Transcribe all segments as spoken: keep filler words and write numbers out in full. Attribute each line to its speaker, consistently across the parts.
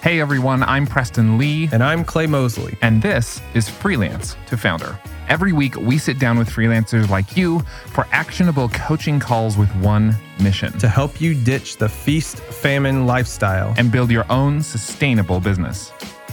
Speaker 1: Hey everyone, I'm Preston Lee.
Speaker 2: And I'm Clay Mosley.
Speaker 1: And this is Freelance to Founder. Every week, we sit down with freelancers like you for actionable coaching calls with one mission:
Speaker 2: to help you ditch the feast, famine lifestyle
Speaker 1: and build your own sustainable business.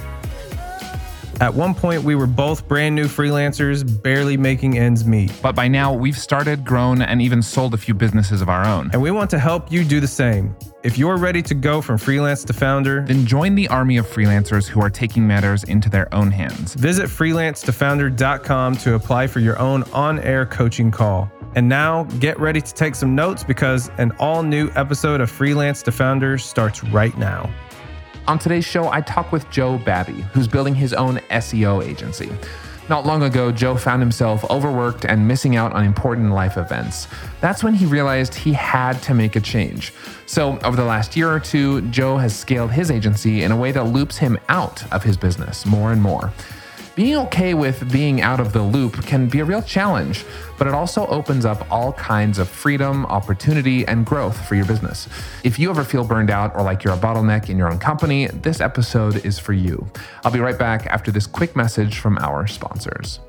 Speaker 2: At one point, we were both brand new freelancers, barely making ends meet.
Speaker 1: But by now, we've started, grown, and even sold a few businesses of our own.
Speaker 2: And we want to help you do the same. If you're ready to go from freelance to founder,
Speaker 1: then join the army of freelancers who are taking matters into their own hands.
Speaker 2: Visit freelance to founder dot com to apply for your own on-air coaching call. And now, get ready to take some notes because an all-new episode of Freelance to Founder starts right now.
Speaker 1: On today's show, I talk with Joe Babby, who's building his own S E O agency. Not long ago, Joe found himself overworked and missing out on important life events. That's when he realized he had to make a change. So over the last year or two, Joe has scaled his agency in a way that loops him out of his business more and more. Being okay with being out of the loop can be a real challenge, but it also opens up all kinds of freedom, opportunity, and growth for your business. If you ever feel burned out or like you're a bottleneck in your own company, this episode is for you. I'll be right back after this quick message from our sponsors.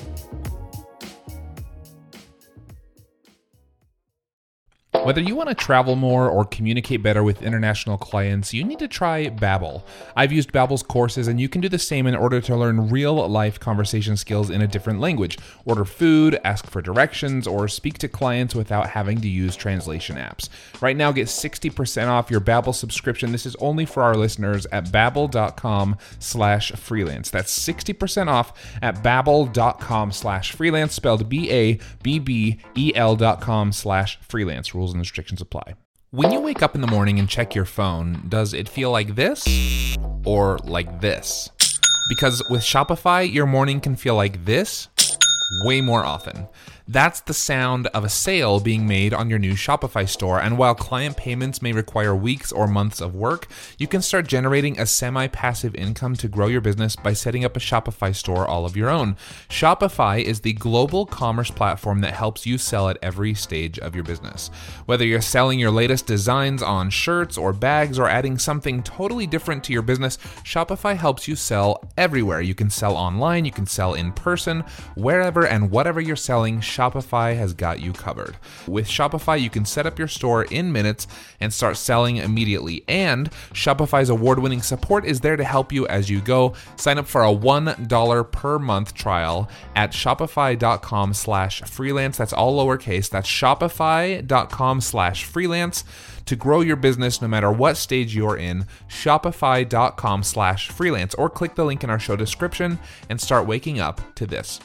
Speaker 3: Whether you want to travel more or communicate better with international clients, you need to try Babbel. I've used Babbel's courses, and you can do the same in order to learn real-life conversation skills in a different language. Order food, ask for directions, or speak to clients without having to use translation apps. Right now, get sixty percent off your Babbel subscription. This is only for our listeners at babbel.com slash freelance. That's sixty percent off at babbel.com slash freelance, spelled B-A-B-B-E-L dot com slash freelance. Rules and restrictions apply. When you wake up in the morning and check your phone, does it feel like this or like this? Because with Shopify, your morning can feel like this way more often. That's the sound of a sale being made on your new Shopify store. And while client payments may require weeks or months of work, you can start generating a semi-passive income to grow your business by setting up a Shopify store all of your own. Shopify is the global commerce platform that helps you sell at every stage of your business. Whether you're selling your latest designs on shirts or bags or adding something totally different to your business, Shopify helps you sell everywhere. You can sell online, you can sell in person, wherever and whatever you're selling, Shopify has got you covered. With Shopify, you can set up your store in minutes and start selling immediately. And Shopify's award-winning support is there to help you as you go. Sign up for a one dollar per month trial at shopify.com slash freelance. That's all lowercase. That's shopify.com slash freelance to grow your business no matter what stage you're in. Shopify.com slash freelance, or click the link in our show description and start waking up to this.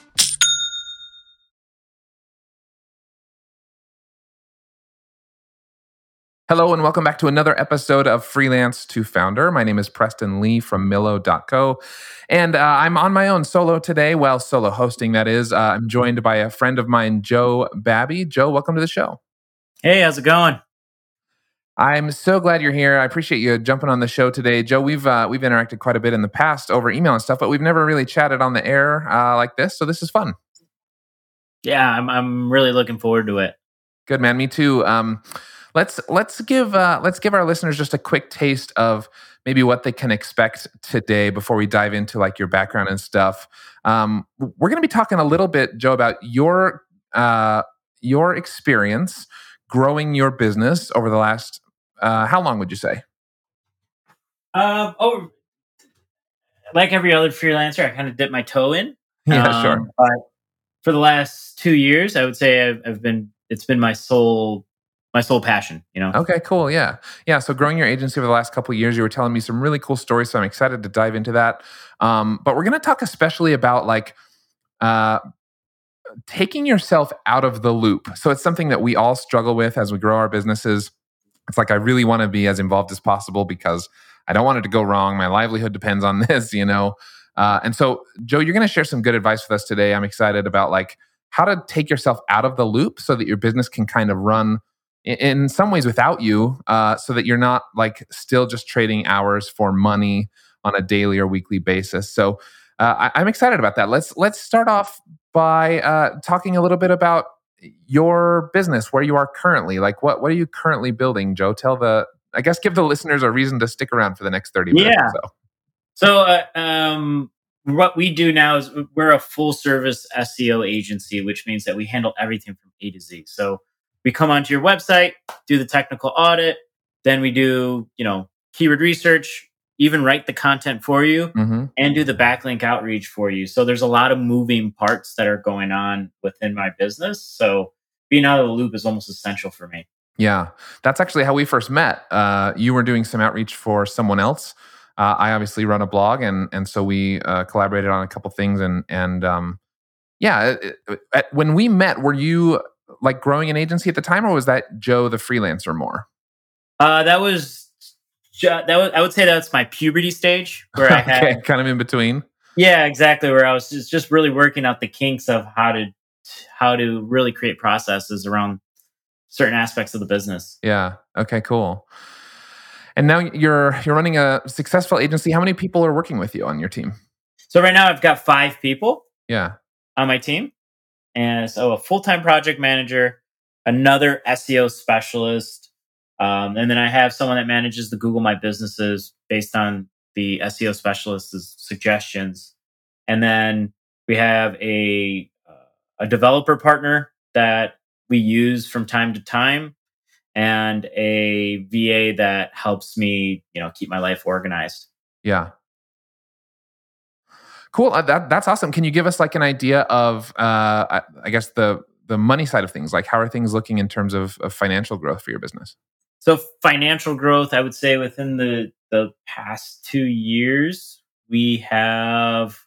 Speaker 1: Hello and welcome back to another episode of Freelance to Founder. My name is Preston Lee from Millo dot co, and uh, I'm on my own solo today. Well, solo hosting, that is. Uh, I'm joined by a friend of mine, Joe Babby. Joe, welcome to the show.
Speaker 4: Hey, how's it going?
Speaker 1: I'm so glad you're here. I appreciate you jumping on the show today. Joe, we've uh, we've interacted quite a bit in the past over email and stuff, but we've never really chatted on the air uh, like this, so this is fun.
Speaker 4: Yeah, I'm I'm really looking forward to it.
Speaker 1: Good, man. Me too. Um, Let's let's give uh, let's give our listeners just a quick taste of maybe what they can expect today before we dive into like your background and stuff. Um, we're going to be talking a little bit, Joe, about your uh, your experience growing your business over the last uh, how long would you say?
Speaker 4: Um, oh, like every other freelancer, I kind of dip my toe in.
Speaker 1: Yeah,
Speaker 4: um,
Speaker 1: sure.
Speaker 4: But for the last two years, I would say I've, I've been it's been my sole. my sole passion, you know?
Speaker 1: Okay, cool. Yeah. Yeah. So growing your agency over the last couple of years, you were telling me some really cool stories. So I'm excited to dive into that. Um, but we're going to talk especially about like uh, taking yourself out of the loop. So it's something that we all struggle with as we grow our businesses. It's like, I really want to be as involved as possible because I don't want it to go wrong. My livelihood depends on this, you know? Uh, and so Joe, you're going to share some good advice with us today. I'm excited about like how to take yourself out of the loop so that your business can kind of run in some ways without you, uh, so that you're not like still just trading hours for money on a daily or weekly basis. So uh, I, I'm excited about that. Let's let's start off by uh, talking a little bit about your business, where you are currently. Like what what are you currently building, Joe? Tell the I guess give the listeners a reason to stick around for the next thirty minutes
Speaker 4: Yeah.
Speaker 1: or so.
Speaker 4: So, uh, um, what we do now is we're a full service S E O agency, which means that we handle everything from A to Z. So we come onto your website, do the technical audit, then we do, you know, keyword research, even write the content for you,
Speaker 1: Mm-hmm.
Speaker 4: and do the backlink outreach for you. So there's a lot of moving parts that are going on within my business. So being out of the loop is almost essential for me.
Speaker 1: Yeah, that's actually how we first met. Uh, you were doing some outreach for someone else. Uh, I obviously run a blog, and and so we uh, collaborated on a couple things. And and um, yeah, it, it, at, when we met, were you like growing an agency at the time, or was that Joe the freelancer more?
Speaker 4: Uh, that was ju- that was I would say that's my puberty stage where I had
Speaker 1: Okay, kind of in between.
Speaker 4: yeah, exactly, where I was just, just really working out the kinks of how to how to really create processes around certain aspects of the business.
Speaker 1: Yeah. Okay. Cool. And now you're you're running a successful agency. How many people are working with you on your team?
Speaker 4: So right now I've got five people
Speaker 1: Yeah.
Speaker 4: on my team, and so a full time project manager, another S E O specialist, um, and then I have someone that manages the Google My Businesses based on the S E O specialist's suggestions, and then we have a uh, a developer partner that we use from time to time, and a V A that helps me, you know, keep my life organized.
Speaker 1: Yeah. Cool. Uh, that that's awesome. Can you give us like an idea of, uh, I, I guess the the money side of things? Like, how are things looking in terms of, of financial growth for your business?
Speaker 4: So financial growth, I would say within the the past two years, we have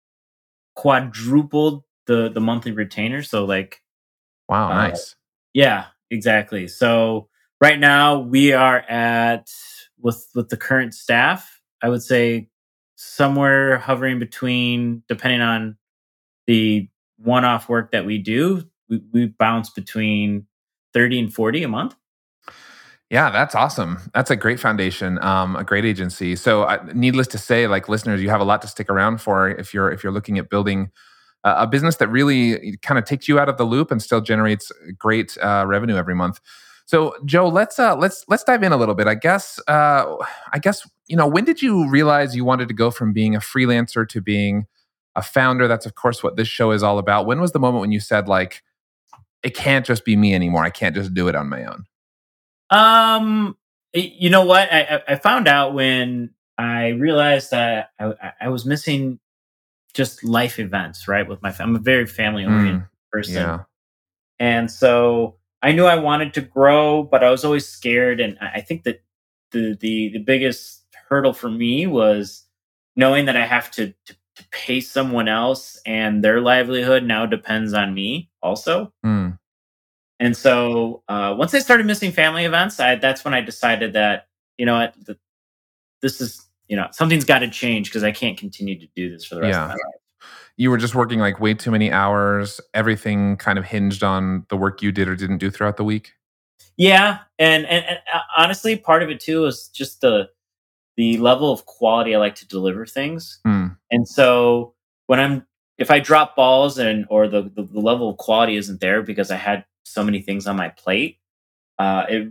Speaker 4: quadrupled the the monthly retainer. So like,
Speaker 1: Wow.
Speaker 4: uh,
Speaker 1: Nice.
Speaker 4: yeah, exactly. So right now we are at with with the current staff, I would say somewhere hovering between, depending on the one-off work that we do, we, we bounce between thirty and forty a month.
Speaker 1: Yeah, that's awesome. That's a great foundation, um, a great agency. So, uh, needless to say, like listeners, you have a lot to stick around for if you're if you're looking at building uh, a business that really kind of takes you out of the loop and still generates great uh, revenue every month. So, Joe, let's uh, let's let's dive in a little bit. I guess uh, I guess you know, when did you realize you wanted to go from being a freelancer to being a founder? That's of course what this show is all about. When was the moment when you said like, it can't just be me anymore. I can't just do it on my own?
Speaker 4: Um, you know what? I, I found out when I realized that I, I was missing just life events, right? With my family. I'm a very family oriented
Speaker 1: Mm,
Speaker 4: person.
Speaker 1: yeah.
Speaker 4: And so I knew I wanted to grow, but I was always scared. And I think that the, the, the biggest hurdle for me was knowing that I have to, to, to pay someone else, and their livelihood now depends on me also.
Speaker 1: Mm.
Speaker 4: And so uh, once I started missing family events, I, that's when I decided that, you know what, the, this is, you know, something's got to change because I can't continue to do this for the rest
Speaker 1: Yeah.
Speaker 4: of my life.
Speaker 1: You were just working like way too many hours. Everything kind of hinged on the work you did or didn't do throughout the week.
Speaker 4: Yeah. And, and, and uh, honestly, part of it too is just the, the level of quality I like to deliver things.
Speaker 1: Mm.
Speaker 4: And so when I'm, if I drop balls and, or the, the, the level of quality isn't there because I had so many things on my plate, uh, it,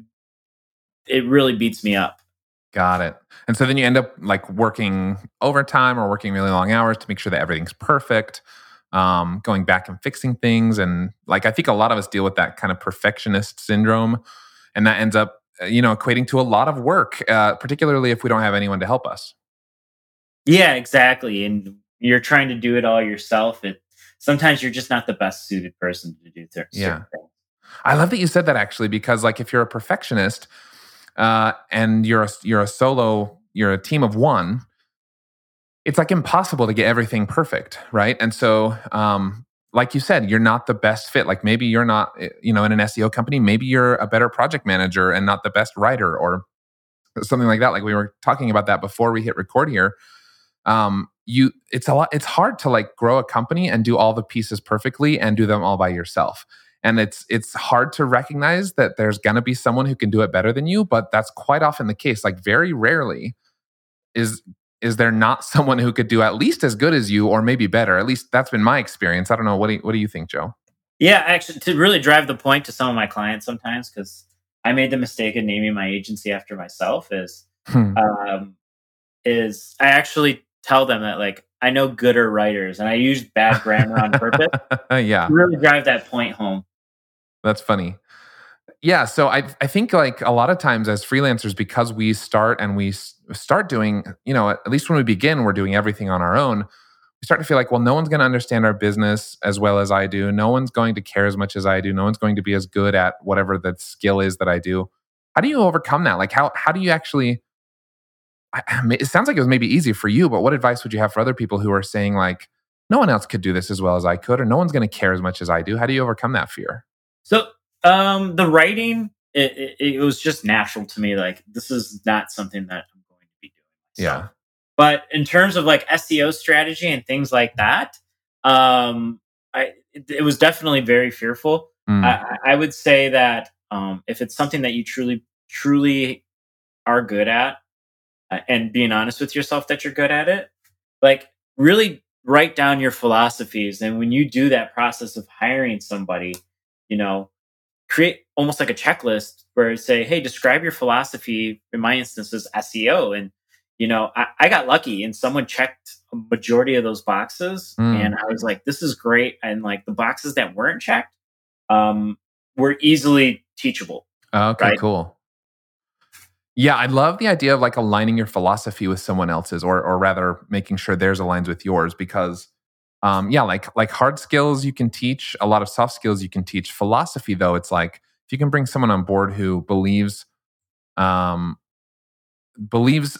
Speaker 4: it really beats me up.
Speaker 1: Got it. And so then you end up like working overtime or working really long hours to make sure that everything's perfect, um, going back and fixing things. And like, I think a lot of us deal with that kind of perfectionist syndrome. And that ends up, you know, equating to a lot of work, uh, particularly if we don't have anyone to help us.
Speaker 4: Yeah, exactly. And you're trying to do it all yourself. It, sometimes you're just not the best suited person to do certain
Speaker 1: Yeah.
Speaker 4: things.
Speaker 1: I love that you said that actually, because like if you're a perfectionist, Uh, and you're a, you're a solo, you're a team of one, it's like impossible to get everything perfect, right? And so, um, like you said, you're not the best fit. Like maybe you're not, you know, in an S E O company, maybe you're a better project manager and not the best writer or something like that. Like we were talking about that before we hit record here. Um, you, it's a lot, it's hard to like grow a company and do all the pieces perfectly and do them all by yourself. And it's it's hard to recognize that there's going to be someone who can do it better than you, but that's quite often the case. Like very rarely is is there not someone who could do at least as good as you or maybe better. At least that's been my experience. I don't know. What do you, what do you think, Joe?
Speaker 4: Yeah, actually, to really drive the point to some of my clients sometimes, because I made the mistake of naming my agency after myself is,
Speaker 1: Hmm.
Speaker 4: um, is I actually tell them that like I know gooder writers, and I use bad grammar on purpose
Speaker 1: Yeah,
Speaker 4: to really drive that point home.
Speaker 1: that's funny. Yeah, so I I think like a lot of times as freelancers, because we start and we s- start doing, you know, at least when we begin, we're doing everything on our own. We start to feel like, well, no one's going to understand our business as well as I do. No one's going to care as much as I do. No one's going to be as good at whatever the skill is that I do. How do you overcome that? Like, how how do you actually? I, I mean, it sounds like it was maybe easy for you, but what advice would you have for other people who are saying like, no one else could do this as well as I could, or no one's going to care as much as I do? How do you overcome that fear?
Speaker 4: So um, the writing, it, it, it was just natural to me. Like this is not something that I'm going to be doing myself.
Speaker 1: Yeah.
Speaker 4: But in terms of like S E O strategy and things like that, um, I it, it was definitely very fearful.
Speaker 1: Mm.
Speaker 4: I, I would say that um, if it's something that you truly, truly are good at, uh, and being honest with yourself that you're good at it, like really write down your philosophies. And when you do that process of hiring somebody, you know, create almost like a checklist where you say, hey, describe your philosophy. In my instance, is S E O. And, you know, I, I got lucky and someone checked a majority of those boxes.
Speaker 1: Mm.
Speaker 4: And I was like, this is great. And like the boxes that weren't checked um, were easily teachable.
Speaker 1: Okay,
Speaker 4: Right.
Speaker 1: cool. Yeah, I love the idea of like aligning your philosophy with someone else's, or or rather making sure theirs aligns with yours. Because, um, yeah, like like hard skills you can teach, a lot of soft skills you can teach. Philosophy, though, it's like if you can bring someone on board who believes, um, believes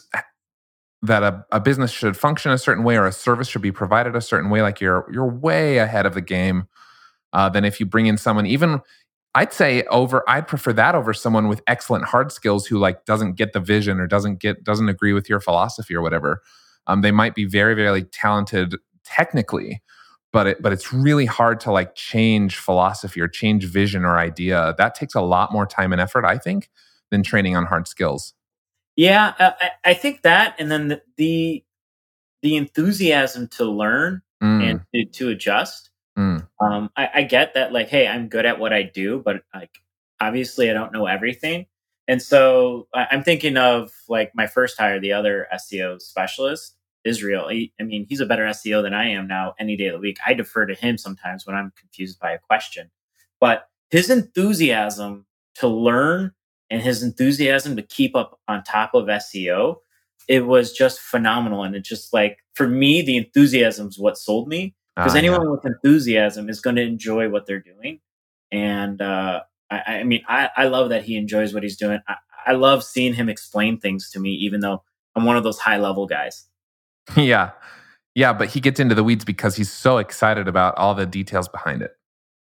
Speaker 1: that a, a business should function a certain way or a service should be provided a certain way, like you're you're way ahead of the game. Uh, than if you bring in someone even. I'd say over. I'd prefer that over someone with excellent hard skills who like doesn't get the vision or doesn't get doesn't agree with your philosophy or whatever. Um, they might be very very talented technically, but it but it's really hard to like change philosophy or change vision or idea. That takes a lot more time and effort, I think, than training on hard skills.
Speaker 4: Yeah, uh, I, I think that. And then the, the, the enthusiasm to learn
Speaker 1: Mm,
Speaker 4: and to, to adjust.
Speaker 1: mm,
Speaker 4: Um, I, I get that, like, hey, I'm good at what I do, but like, obviously, I don't know everything. And so I, I'm thinking of like my first hire, the other S E O specialist, Israel. He, I mean, he's a better S E O than I am now any day of the week. I defer to him sometimes when I'm confused by a question. But his enthusiasm to learn and his enthusiasm to keep up on top of S E O, it was just phenomenal. And it just like, for me, the enthusiasm is what sold me. Because
Speaker 1: uh,
Speaker 4: anyone
Speaker 1: yeah.
Speaker 4: with enthusiasm is going to enjoy what they're doing. And uh, I, I mean, I, I love that he enjoys what he's doing. I, I love seeing him explain things to me, even though I'm one of those high level guys.
Speaker 1: Yeah. Yeah, but he gets into the weeds because he's so excited about all the details behind it.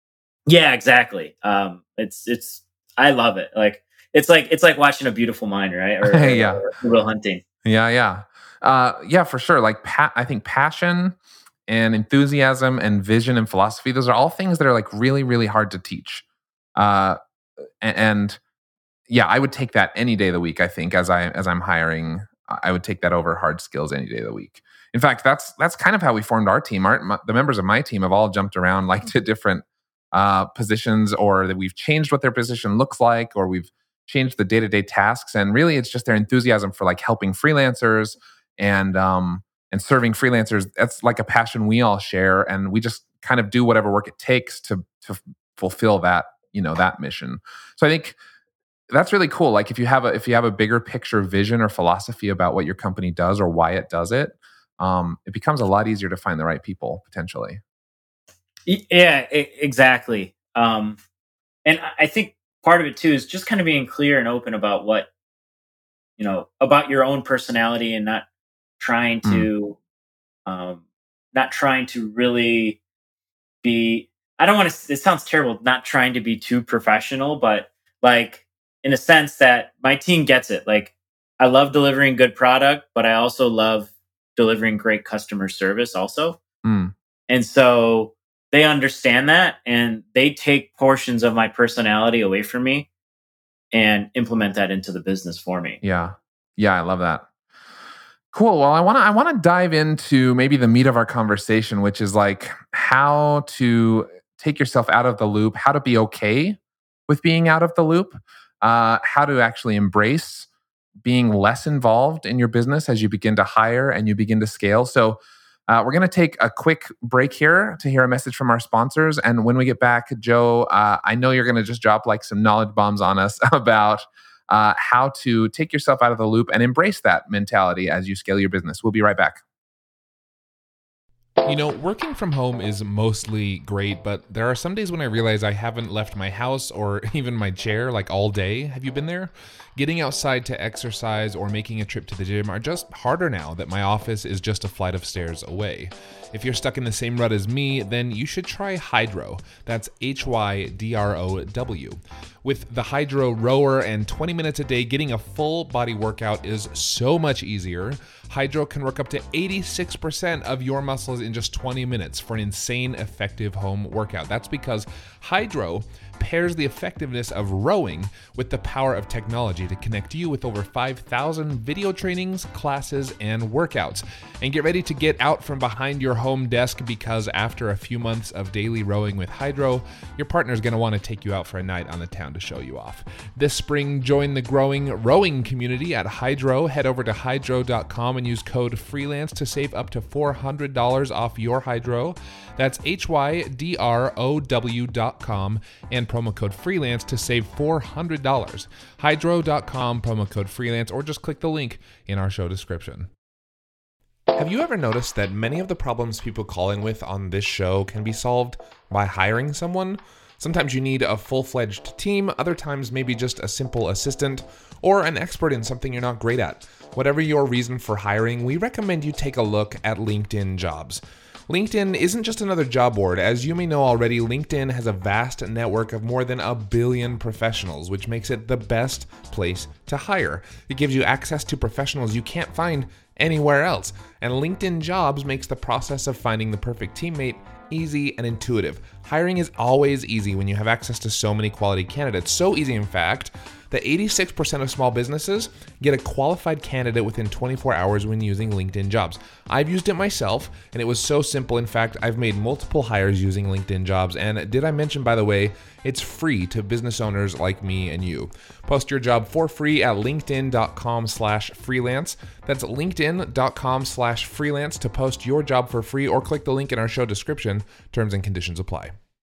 Speaker 4: Yeah, exactly. Um, it's it's I love it. Like it's like it's like watching A Beautiful Mind, right? Or, or,
Speaker 1: Yeah.
Speaker 4: or Good Will Hunting.
Speaker 1: Yeah, yeah. Uh, yeah, for sure. Like pa- I think passion and enthusiasm and vision and philosophy, those are all things that are like really, really hard to teach. Uh, a- and yeah, I would take that any day of the week, I think, as I as I'm hiring. I would take that over hard skills any day of the week. In fact, that's that's kind of how we formed our team. Our, my, the members of my team have all jumped around like to different uh, positions, or that we've changed what their position looks like, or we've changed the day-to-day tasks. And really, it's just their enthusiasm for like helping freelancers and um, and serving freelancers. That's like a passion we all share, and we just kind of do whatever work it takes to to fulfill that, you know, that mission. So I think that's really cool. Like if you have a if you have a bigger picture vision or philosophy about what your company does or why it does it, um, it becomes a lot easier to find the right people potentially.
Speaker 4: Y- Yeah, e- exactly. Um, and I I think part of it too is just kind of being clear and open about what you know about your own personality, and not trying
Speaker 1: Mm.
Speaker 4: to um, not trying to really be. I don't want to. It sounds terrible. Not trying to be too professional, but like in a sense that my team gets it. Like I love delivering good product, but I also love delivering great customer service also.
Speaker 1: Mm.
Speaker 4: And so they understand that, and they take portions of my personality away from me and implement that into the business for me.
Speaker 1: Yeah, yeah, I love that. Cool. Well, I want to I want to dive into maybe the meat of our conversation, which is like how to take yourself out of the loop, how to be okay with being out of the loop. uh, how to actually embrace being less involved in your business as you begin to hire and you begin to scale. So uh, we're going to take a quick break here to hear a message from our sponsors. And when we get back, Joe, uh, I know you're going to just drop like some knowledge bombs on us about uh, how to take yourself out of the loop and embrace that mentality as you scale your business. We'll be right back.
Speaker 3: You know, working from home is mostly great, but there are some days when I realize I haven't left my house or even my chair like all day. Have you been there? Getting outside to exercise or making a trip to the gym are just harder now that my office is just a flight of stairs away. If you're stuck in the same rut as me, then you should try Hydrow. That's H Y D R O W. With the Hydrow rower and twenty minutes a day, getting a full body workout is so much easier. Hydrow can work up to eighty-six percent of your muscles in just twenty minutes for an insane effective home workout. That's because Hydrow pairs the effectiveness of rowing with the power of technology to connect you with over five thousand video trainings, classes, and workouts. And get ready to get out from behind your home desk, because after a few months of daily rowing with Hydrow, your partner's going to want to take you out for a night on the town to show you off. This spring, join the growing rowing community at Hydrow. Head over to hydrow dot com and use code FREELANCE to save up to four hundred dollars off your Hydrow. That's H Y D R O W dot com and promo code FREELANCE to save four hundred dollars. hydrow dot com, promo code FREELANCE, or just click the link in our show description. Have you ever noticed that many of the problems people call in with on this show can be solved by hiring someone? Sometimes you need a full-fledged team, other times maybe just a simple assistant or an expert in something you're not great at. Whatever your reason for hiring, we recommend you take a look at LinkedIn Jobs. LinkedIn isn't just another job board. As you may know already, LinkedIn has a vast network of more than a billion professionals, which makes it the best place to hire. It gives you access to professionals you can't find anywhere else. And LinkedIn Jobs makes the process of finding the perfect teammate easy and intuitive. Hiring is always easy when you have access to so many quality candidates. So easy, in fact, that eighty-six percent of small businesses get a qualified candidate within twenty-four hours when using LinkedIn Jobs. I've used it myself, and it was so simple. In fact, I've made multiple hires using LinkedIn Jobs. And did I mention, by the way, it's free to business owners like me and you. Post your job for free at linkedin dot com slash freelance. That's linkedin dot com slash freelance to post your job for free, or click the link in our show description. Terms and conditions apply.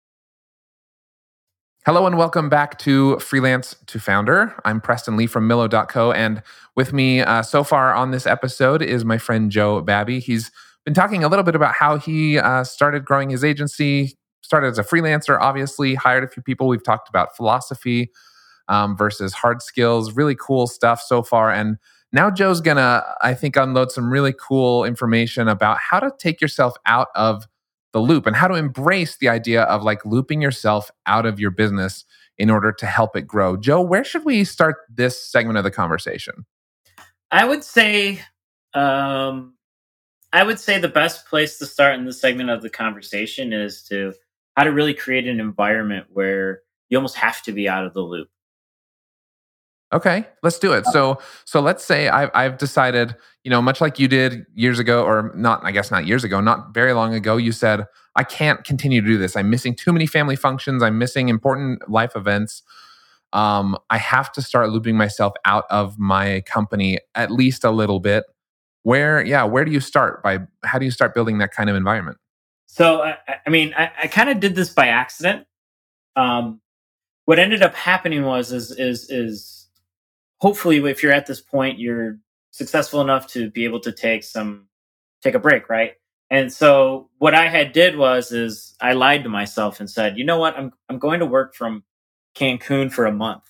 Speaker 1: Hello and welcome back to Freelance to Founder. I'm Preston Lee from Millo dot co, and with me uh, so far on this episode is my friend Joe Babby. He's been talking a little bit about how he uh, started growing his agency, started as a freelancer, obviously, hired a few people. We've talked about philosophy um, versus hard skills, really cool stuff so far. And now Joe's gonna, I think, unload some really cool information about how to take yourself out of the loop and how to embrace the idea of like looping yourself out of your business in order to help it grow. Joe, where should we start this segment of the conversation?
Speaker 4: I would say, um, I would say the best place to start in this segment of the conversation is to how to really create an environment where you almost have to be out of the loop.
Speaker 1: Okay, let's do it. So, so let's say I've, I've decided, you know, much like you did years ago, or not, I guess not years ago, not very long ago, you said, I can't continue to do this. I'm missing too many family functions. I'm missing important life events. Um, I have to start looping myself out of my company at least a little bit. Where, yeah, where do you start? By how do you start building that kind of environment?
Speaker 4: So, I, I mean, I, I kind of did this by accident. Um, what ended up happening was, is, is, is, hopefully, if you're at this point, you're successful enough to be able to take some, take a break, right? And so what I had did was, is I lied to myself and said, you know what, I'm I'm going to work from Cancun for a month,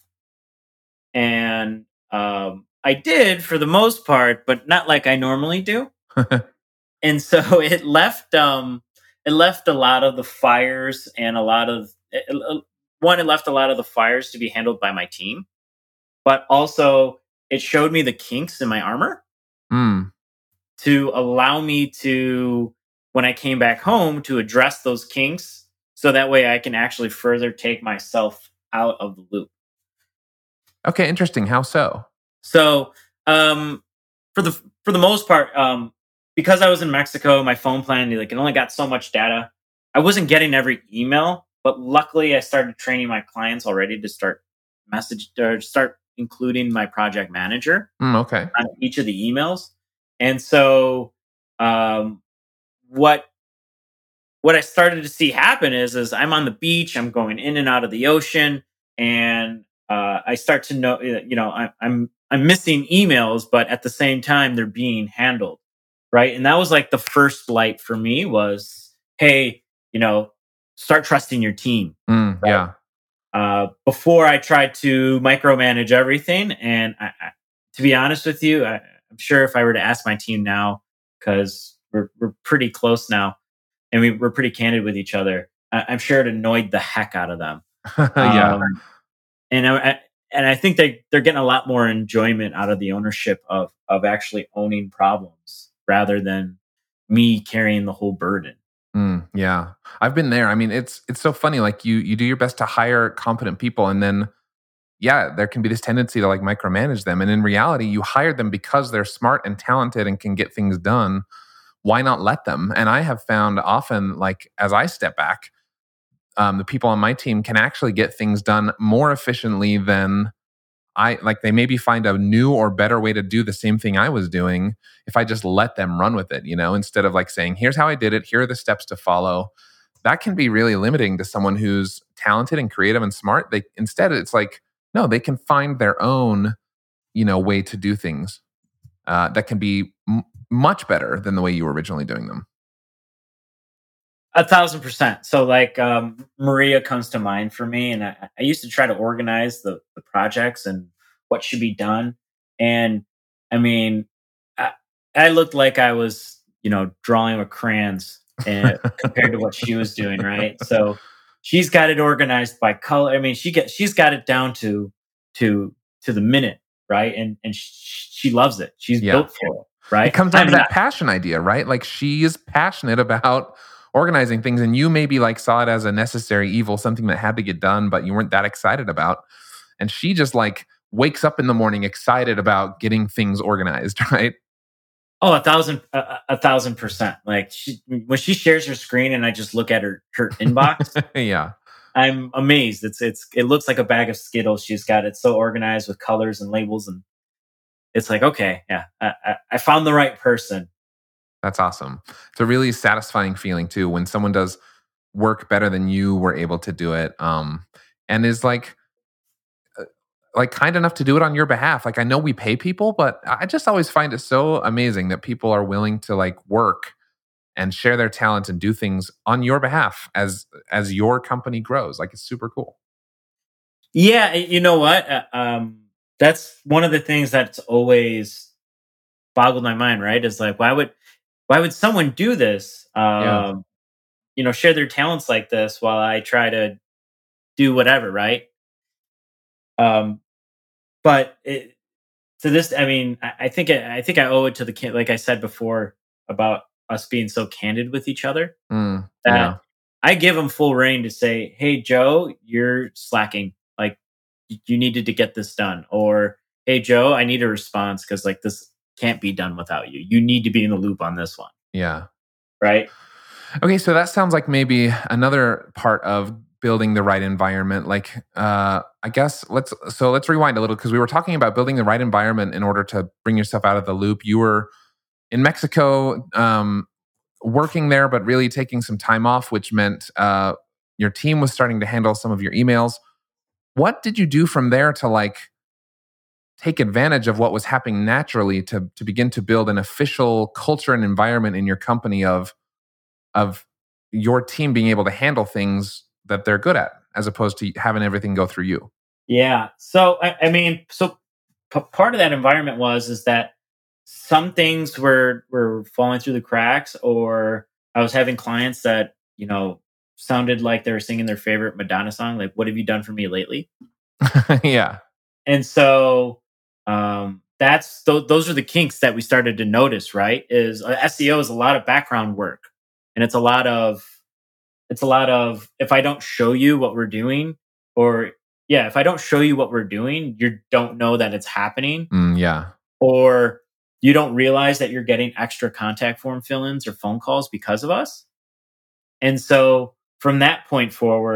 Speaker 4: and um, I did for the most part, but not like I normally do. And so it left, um, it left a lot of the fires and a lot of it, one. It left a lot of the fires to be handled by my team. But also, it showed me the kinks in my armor
Speaker 1: mm.
Speaker 4: to allow me to, when I came back home, to address those kinks, so that way I can actually further take myself out of the loop.
Speaker 1: Okay, interesting. How so?
Speaker 4: So, um, for the for the most part, um, because I was in Mexico, my phone plan, like, it only got so much data. I wasn't getting every email, but luckily, I started training my clients already to start message or start including my project manager
Speaker 1: Mm, okay.
Speaker 4: on each of the emails. And so um, what what I started to see happen is is I'm on the beach, I'm going in and out of the ocean, and uh, I start to know, you know, I, I'm I'm missing emails, but at the same time they're being handled, right? And that was like the first light for me was, hey, you know, start trusting your team.
Speaker 1: Mm,
Speaker 4: Right?
Speaker 1: yeah.
Speaker 4: Uh, before I tried to micromanage everything, and I, I, to be honest with you, I, I'm sure if I were to ask my team now, because we're we're pretty close now, and we, we're pretty candid with each other, I, I'm sure it annoyed the heck out of them.
Speaker 1: Yeah.
Speaker 4: Um, and I, I and I think they they're getting a lot more enjoyment out of the ownership of of actually owning problems rather than me carrying the whole burden.
Speaker 1: Mm, yeah. I've been there. I mean, it's it's so funny. Like you you do your best to hire competent people, and then yeah, there can be this tendency to like micromanage them. And in reality, you hired them because they're smart and talented and can get things done. Why not let them? And I have found often, like as I step back, um, the people on my team can actually get things done more efficiently than I like. They maybe find a new or better way to do the same thing I was doing if I just let them run with it, you know, instead of like saying, here's how I did it, here are the steps to follow. That can be really limiting to someone who's talented and creative and smart. They instead it's like, no, they can find their own, you know, way to do things uh, that can be m- much better than the way you were originally doing them.
Speaker 4: A thousand percent. So like um, Maria comes to mind for me, and I, I used to try to organize the, the projects and what should be done. And I mean, I, I looked like I was, you know, drawing with crayons and compared to what she was doing, right? So she's got it organized by color. I mean, she get she's got it down to to to the minute, right? And and she, she loves it. She's
Speaker 1: Yeah.
Speaker 4: built for it, right?
Speaker 1: It comes down
Speaker 4: I'm
Speaker 1: to that
Speaker 4: not.
Speaker 1: passion idea, right? Like she is passionate about organizing things, and you maybe like saw it as a necessary evil, something that had to get done, but you weren't that excited about. And she just like wakes up in the morning excited about getting things organized, right?
Speaker 4: Oh, a thousand, a, a thousand percent. Like she, when she shares her screen and I just look at her her inbox,
Speaker 1: Yeah.
Speaker 4: I'm amazed. It's it's it looks like a bag of Skittles. She's got it so organized with colors and labels, and it's like, okay, yeah, I, I, I found the right person.
Speaker 1: That's awesome. It's a really satisfying feeling too when someone does work better than you were able to do it, um, and is like uh, like kind enough to do it on your behalf. Like I know we pay people, but I just always find it so amazing that people are willing to like work and share their talent and do things on your behalf as as your company grows. Like it's super cool.
Speaker 4: Yeah, you know what? Uh, um, that's one of the things that's always boggled my mind. Right? Is like, why would why would someone do this? Um,
Speaker 1: Yeah.
Speaker 4: You know, share their talents like this while I try to do whatever, right? Um, but it, to this, I mean, I, I think I, I think I owe it to the kid, like I said before about us being so candid with each other
Speaker 1: Mm,
Speaker 4: that
Speaker 1: yeah.
Speaker 4: I give them full reign to say, "Hey, Joe, you're slacking. Like, y- you needed to get this done," or "Hey, Joe, I need a response because like this can't be done without you. You need to be in the loop on this one,
Speaker 1: Yeah.
Speaker 4: right?"
Speaker 1: Okay, so that sounds like maybe another part of building the right environment. Like, uh, I guess let's so let's rewind a little because we were talking about building the right environment in order to bring yourself out of the loop. You were in Mexico, um, working there, but really taking some time off, which meant uh, your team was starting to handle some of your emails. What did you do from there to like take advantage of what was happening naturally to to begin to build an official culture and environment in your company of of your team being able to handle things that they're good at, as opposed to having everything go through you?
Speaker 4: Yeah. So I, I mean, so p- part of that environment was is that some things were were falling through the cracks, or I was having clients that you know sounded like they were singing their favorite Madonna song, like "What have you done for me lately?"
Speaker 1: Yeah.
Speaker 4: And so um, that's th- those are the kinks that we started to notice. Right? Is uh, S E O is a lot of background work, and it's a lot of it's a lot of if I don't show you what we're doing, or yeah, if I don't show you what we're doing, you don't know that it's happening,
Speaker 1: Mm, yeah.
Speaker 4: or you don't realize that you're getting extra contact form fill-ins or phone calls because of us. And so from that point forward,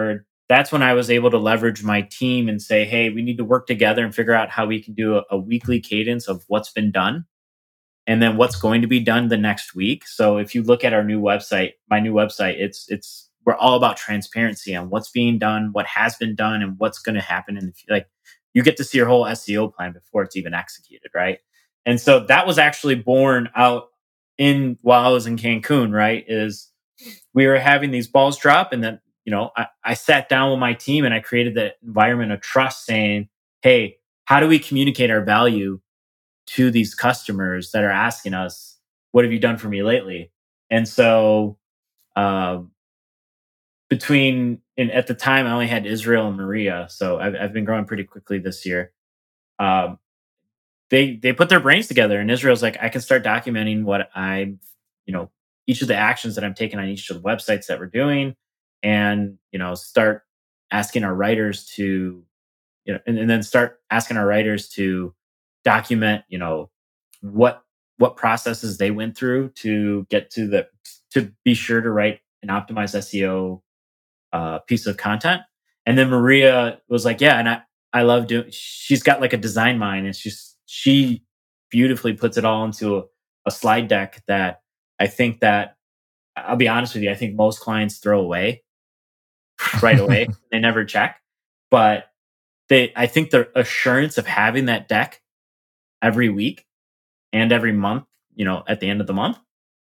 Speaker 4: that's when I was able to leverage my team and say, hey, we need to work together and figure out how we can do a, a weekly cadence of what's been done and then what's going to be done the next week. So if you look at our new website, my new website, it's it's we're all about transparency on what's being done, what has been done, and what's going to happen in the future. Like you get to see your whole S E O plan before it's even executed, right? And so that was actually born out in while I was in Cancun, right? Is we were having these balls drop, and then you know I, I sat down with my team and I created the environment of trust, saying, "Hey, how do we communicate our value to these customers that are asking us, what have you done for me lately?" And so uh, between, and at the time I only had Israel and Maria. So I've, I've been growing pretty quickly this year. Um, they, they put their brains together, and Israel's like, I can start documenting what I'm, you know, each of the actions that I'm taking on each of the websites that we're doing, and, you know, start asking our writers to, you know, and, and then start asking our writers to document, you know, what what processes they went through to get to the to be sure to write an optimized S E O uh, piece of content. And then Maria was like, yeah, and I I love doing. She's got like a design mind, and she's she beautifully puts it all into a, a slide deck that I think that I'll be honest with you, I think most clients throw away right away. They never check, but they I think the assurance of having that deck every week and every month, you know, at the end of the month,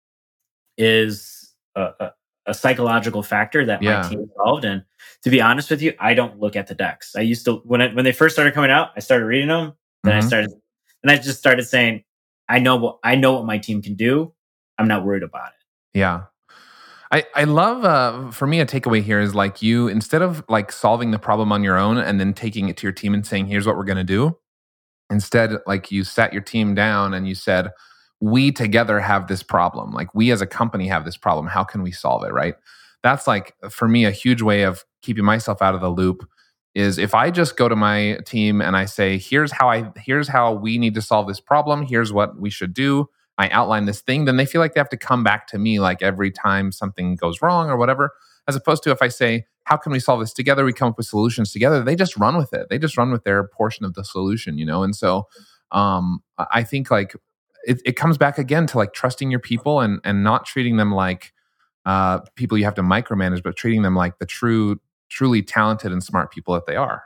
Speaker 4: is a, a, a psychological factor that
Speaker 1: Yeah.
Speaker 4: my team involved in. To be honest with you, I don't look at the decks. I used to when I, when they first started coming out, I started reading them. Then
Speaker 1: Mhm.
Speaker 4: I started, and I just started saying, I know what I know what my team can do. I'm not worried about it.
Speaker 1: Yeah. I, I love, uh, for me, a takeaway here is like you, instead of like solving the problem on your own and then taking it to your team and saying, here's what we're going to do. Instead, like you sat your team down and you said, we together have this problem. Like we as a company have this problem. How can we solve it? Right. That's like, for me, a huge way of keeping myself out of the loop is if I just go to my team and I say, here's how I, here's how we need to solve this problem. Here's what we should do. I outline this thing, then they feel like they have to come back to me like every time something goes wrong or whatever. As opposed to if I say, how can we solve this together? We come up with solutions together. They just run with it. They just run with their portion of the solution, you know? And so um, I think like it, it comes back again to like trusting your people and, and not treating them like uh, people you have to micromanage, but treating them like the true, truly talented and smart people that they are.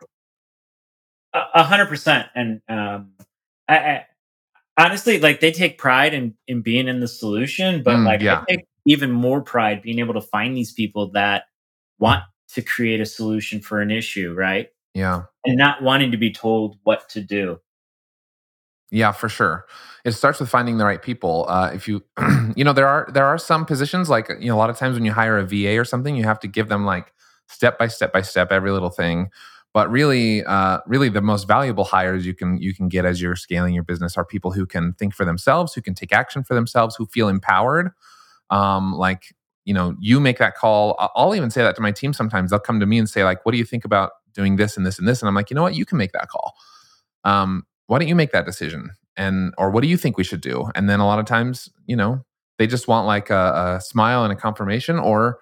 Speaker 4: A a hundred percent. And um, I, I honestly, like they take pride in in being in the solution, but
Speaker 1: Mm,
Speaker 4: like
Speaker 1: yeah.
Speaker 4: I take even more pride being able to find these people that want to create a solution for an issue, right?
Speaker 1: Yeah.
Speaker 4: And not wanting to be told what to do.
Speaker 1: Yeah, for sure. It starts with finding the right people. Uh, if you, you know, there are there are some positions like you know a lot of times when you hire a V A or something, you have to give them like step by step by step every little thing. But really, uh, really, the most valuable hires you can you can get as you're scaling your business are people who can think for themselves, who can take action for themselves, who feel empowered. Um, like you know, you make that call. I- I'll even say that to my team sometimes. They'll come to me and say like, "What do you think about doing this and this and this?" And I'm like, you know what, you can make that call. Um, why don't you make that decision? And or what do you think we should do? And then a lot of times, you know, they just want like a, a smile and a confirmation, or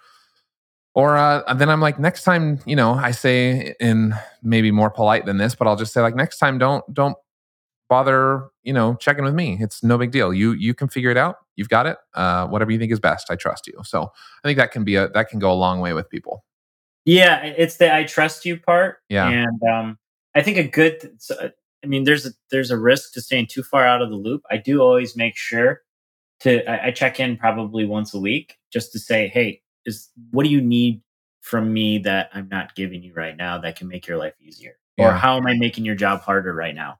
Speaker 1: or uh, then I'm like, next time, you know, I say in maybe more polite than this, but I'll just say like, next time, don't don't bother, you know, checking with me. It's no big deal. You you can figure it out. You've got it. Uh, whatever you think is best. I trust you. So I think that can be a that can go a long way with people.
Speaker 4: Yeah, it's the I trust you part.
Speaker 1: Yeah.
Speaker 4: And um, I think a good, so, I mean, there's a, there's a risk to staying too far out of the loop. I do always make sure to, I, I check in probably once a week just to say, hey, is what do you need from me that I'm not giving you right now that can make your life easier? Or
Speaker 1: Yeah.
Speaker 4: how am I making your job harder right now?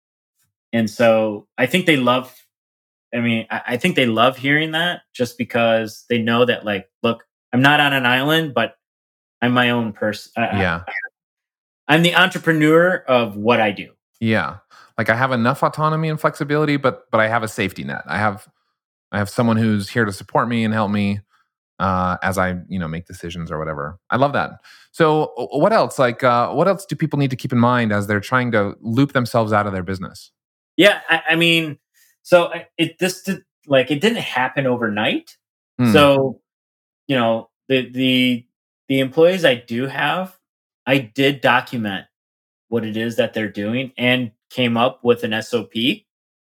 Speaker 4: And so I think they love, I mean, I, I think they love hearing that just because they know that, like, look, I'm not on an island, but I'm my own person.
Speaker 1: Yeah.
Speaker 4: I'm the entrepreneur of what I do.
Speaker 1: Yeah. Like I have enough autonomy and flexibility, but but I have a safety net. I have I have someone who's here to support me and help me uh, as I, you know, make decisions or whatever. I love that. So what else? Like uh, what else do people need to keep in mind as they're trying to loop themselves out of their business?
Speaker 4: Yeah, I, I mean, so it this did, like it didn't happen overnight.
Speaker 1: Hmm.
Speaker 4: So, you know, the the the employees I do have, I did document what it is that they're doing and came up with an S O P,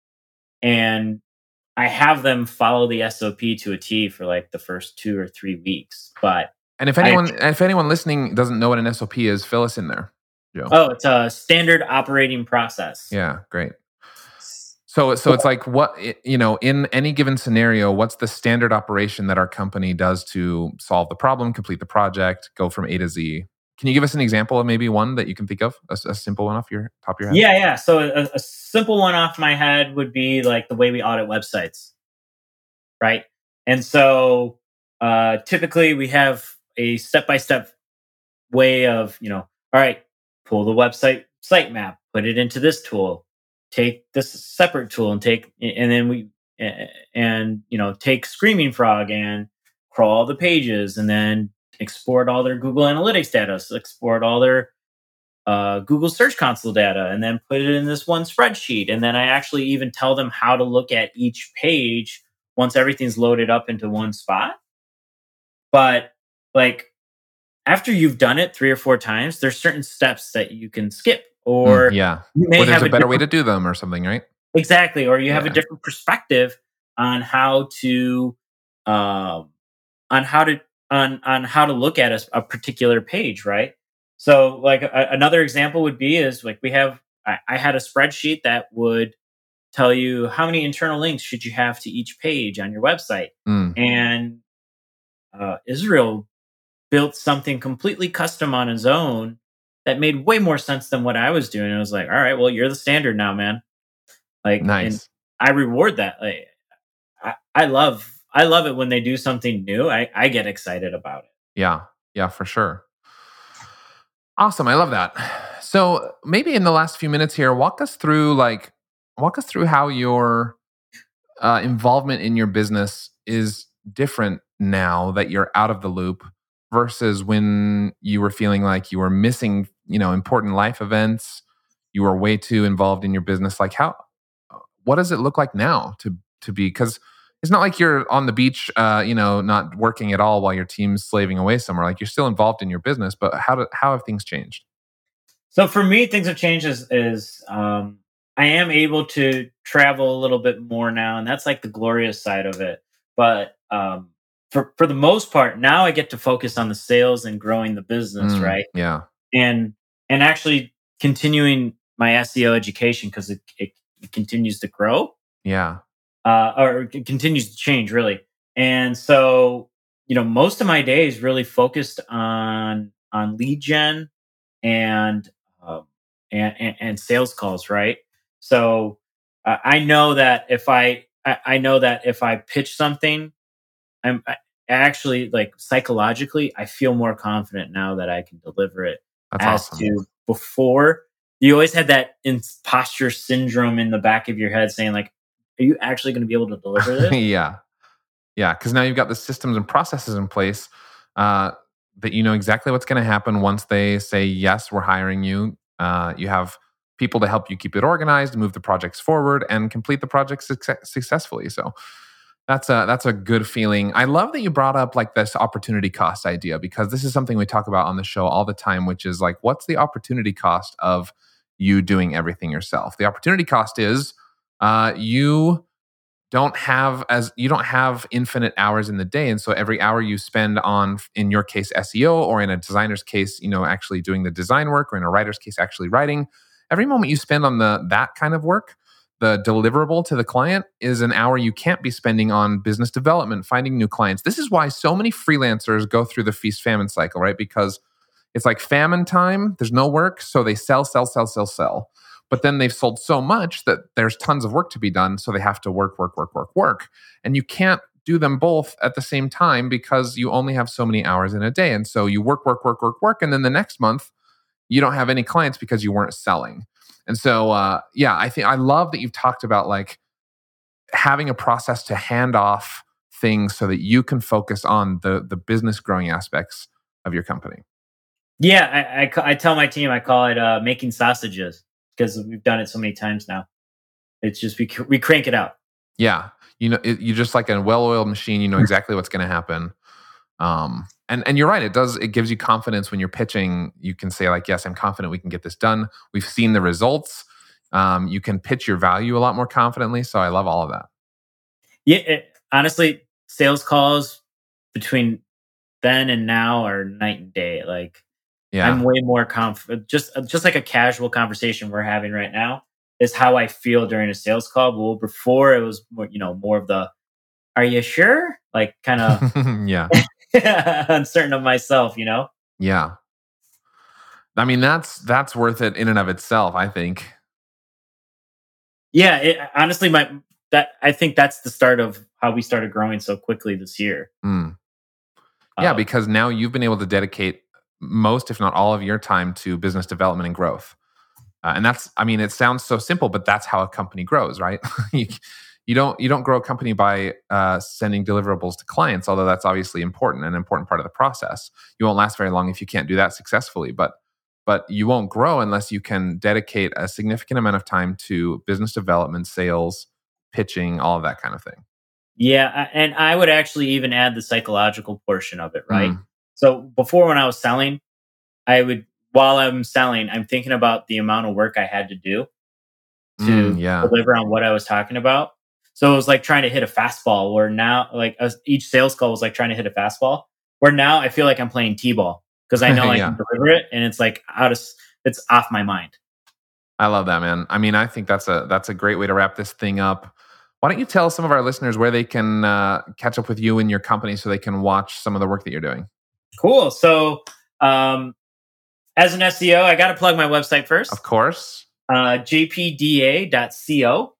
Speaker 4: and I have them follow the S O P to a T for like the first two or three weeks. But
Speaker 1: And if anyone, I, if anyone listening doesn't know what an S O P is, fill us in there, Joe.
Speaker 4: Oh, it's a standard operating process.
Speaker 1: Yeah, great. So, so it's like what, you know, in any given scenario, what's the standard operation that our company does to solve the problem, complete the project, go from A to Z? Can you give us an example of maybe one that you can think of, a, a simple one off your top of your head?
Speaker 4: Yeah, yeah. So a, a simple one off my head would be like the way we audit websites, right? And so uh, typically we have a step-by-step way of, you know, all right, pull the website sitemap, put it into this tool, take this separate tool and take, and then we, and, you know, take Screaming Frog and crawl the pages and then export all their Google Analytics data, so export all their uh, Google Search Console data, and then put it in this one spreadsheet. And then I actually even tell them how to look at each page once everything's loaded up into one spot. But like after you've done it three or four times, there's certain steps that you can skip, or
Speaker 1: mm, yeah,
Speaker 4: you may
Speaker 1: or there's
Speaker 4: have
Speaker 1: a better way to do them or something, right?
Speaker 4: Exactly, or you have
Speaker 1: yeah.
Speaker 4: a different perspective on how to, um, on how to on on how to look at a, a particular page, right? So, like a, another example would be is like we have I, I had a spreadsheet that would tell you how many internal links should you have to each page on your website,
Speaker 1: mm.
Speaker 4: and uh, Israel built something completely custom on his own that made way more sense than what I was doing. I was like, all right, well, you're the standard now, man. Like,
Speaker 1: nice.
Speaker 4: And I reward that. Like, I, I love, I love it when they do something new. I, I get excited about it.
Speaker 1: Yeah. Yeah, for sure. Awesome. I love that. So maybe in the last few minutes here, walk us through like, walk us through how your uh, involvement in your business is different now that you're out of the loop versus when you were feeling like you were missing, you know, important life events. You were way too involved in your business. Like how, what does it look like now to to be? Because it's not like you're on the beach, uh, you know, not working at all while your team's slaving away somewhere. Like you're still involved in your business, but how do, how have things changed?
Speaker 4: So for me, things have changed is, is um, I am able to travel a little bit more now, and that's like the glorious side of it. But um, for for the most part, now I get to focus on the sales and growing the business,
Speaker 1: Mm,
Speaker 4: right?
Speaker 1: yeah.
Speaker 4: And and actually continuing my S E O education because it, it, it continues to grow.
Speaker 1: Yeah.
Speaker 4: Uh, or it continues to change, really. And so, you know, most of my day is really focused on on lead gen and um, and, and and sales calls, right? So uh, I know that if I, I I know that if I pitch something, I'm I actually like psychologically, I feel more confident now that I can deliver it.
Speaker 1: That's
Speaker 4: as
Speaker 1: awesome.
Speaker 4: to before, you always had that imposter syndrome in the back of your head saying like, are you actually going to be able to deliver this?
Speaker 1: yeah. Yeah. Because now you've got the systems and processes in place uh, that you know exactly what's going to happen once they say, yes, we're hiring you. Uh, you have people to help you keep it organized, move the projects forward, and complete the project success- successfully. So that's a that's a good feeling. I love that you brought up like this opportunity cost idea, because this is something we talk about on the show all the time, which is like, what's the opportunity cost of you doing everything yourself? The opportunity cost is uh, you don't have as you don't have infinite hours in the day, and so every hour you spend on, in your case, S E O, or in a designer's case, you know, actually doing the design work, or in a writer's case, actually writing. Every moment you spend on the that kind of work, the deliverable to the client, is an hour you can't be spending on business development, finding new clients. This is why so many freelancers go through the feast famine cycle, right? Because it's like famine time. There's no work, so they sell, sell, sell, sell, sell. But then they've sold so much that there's tons of work to be done. So they have to work, work, work, work, work. And you can't do them both at the same time because you only have so many hours in a day. And so you work, work, work, work, work. And then the next month, you don't have any clients because you weren't selling. And so, uh, yeah, I think I love that you've talked about like having a process to hand off things so that you can focus on the the business growing aspects of your company.
Speaker 4: Yeah, I, I, I tell my team, I call it uh, making sausages, because we've done it so many times now. It's just, we we crank it out.
Speaker 1: Yeah. You know, it, you're just like a well-oiled machine. You know exactly what's going to happen. Um, And and you're right. It does. It gives you confidence when you're pitching. You can say like, yes, I'm confident we can get this done. We've seen the results. Um, you can pitch your value a lot more confidently. So I love all of that.
Speaker 4: Yeah. It, honestly, sales calls between then and now are night and day. Like, yeah. I'm way more confident. Just just like a casual conversation we're having right now is how I feel during a sales call. Well, before it was more, you know, more of the, are you sure? Like kind of
Speaker 1: yeah.
Speaker 4: uncertain of myself, you know?
Speaker 1: Yeah. I mean, that's that's worth it in and of itself, I think.
Speaker 4: Yeah, it, honestly, my that I think that's the start of how we started growing so quickly this year.
Speaker 1: Mm. Yeah,
Speaker 4: Um,
Speaker 1: because now you've been able to dedicate most, if not all of your time to business development and growth. Uh, and that's, I mean, it sounds so simple, but that's how a company grows, right? you, you don't you don't grow a company by uh, sending deliverables to clients, although that's obviously important, an important part of the process. You won't last very long if you can't do that successfully, but but you won't grow unless you can dedicate a significant amount of time to business development, sales, pitching, all of that kind of thing.
Speaker 4: Yeah, and I would actually even add the psychological portion of it, right?
Speaker 1: Mm.
Speaker 4: So before, when I was selling, I would, while I'm selling, I'm thinking about the amount of work I had to do to
Speaker 1: Mm, yeah.
Speaker 4: deliver on what I was talking about. So it was like trying to hit a fastball, where now, like uh, each sales call was like trying to hit a fastball, where now I feel like I'm playing T-ball because I know I
Speaker 1: Yeah.
Speaker 4: can deliver it, and it's like out of, it's off my mind.
Speaker 1: I love that, man. I mean, I think that's a that's a great way to wrap this thing up. Why don't you tell some of our listeners where they can uh, catch up with you and your company so they can watch some of the work that you're doing?
Speaker 4: Cool. So um, as an S E O, I got to plug my website first.
Speaker 1: Of course.
Speaker 4: Uh, j p d a dot co.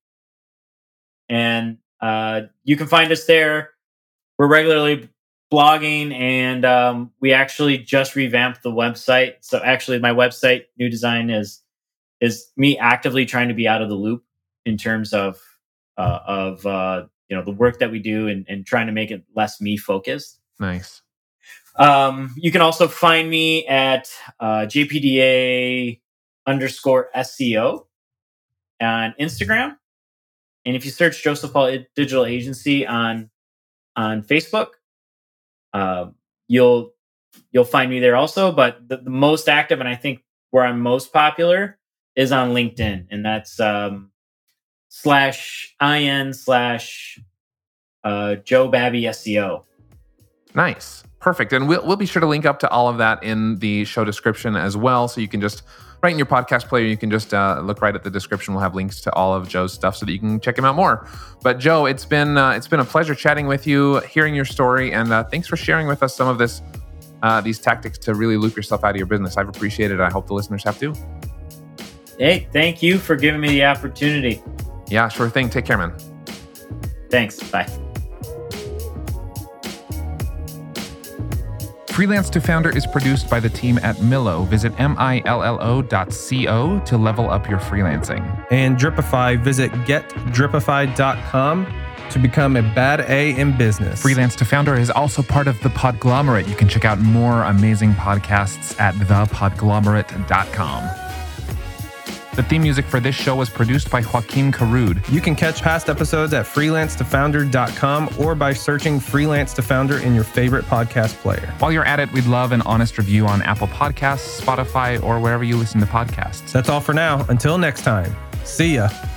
Speaker 4: And uh, you can find us there. We're regularly blogging, and um, we actually just revamped the website. So actually, my website new design is is me actively trying to be out of the loop in terms of uh, of uh, you know the work that we do, and, and trying to make it less me focused.
Speaker 1: Nice.
Speaker 4: Um, you can also find me at uh, J P D A underscore S E O on Instagram. And if you search Joseph Paul Digital Agency on on Facebook, uh, you'll you'll find me there also. But the, the most active, and I think where I'm most popular, is on LinkedIn, and that's um, slash in slash uh, Joe Babby S E O.
Speaker 1: Nice. Perfect. And we'll, we'll be sure to link up to all of that in the show description as well. So you can just, right in your podcast player, you can just uh, look right at the description. We'll have links to all of Joe's stuff so that you can check him out more. But Joe, it's been uh, it's been a pleasure chatting with you, hearing your story, and uh, thanks for sharing with us some of this uh, these tactics to really loop yourself out of your business. I've appreciated it. I hope the listeners have too.
Speaker 4: Hey, thank you for giving me the opportunity.
Speaker 1: Yeah, sure thing. Take care, man.
Speaker 4: Thanks. Bye.
Speaker 3: Freelance to Founder is produced by the team at Millo. Visit M I L L O dot co to level up your freelancing.
Speaker 2: And Dripify, visit get dripify dot com to become a bad A in business.
Speaker 3: Freelance to Founder is also part of the Podglomerate. You can check out more amazing podcasts at the podglomerate dot com. The theme music for this show was produced by Joaquin Carud.
Speaker 2: You can catch past episodes at freelance to founder dot com or by searching Freelance to Founder in your favorite podcast player.
Speaker 3: While you're at it, we'd love an honest review on Apple Podcasts, Spotify, or wherever you listen to podcasts.
Speaker 2: That's all for now. Until next time, see ya.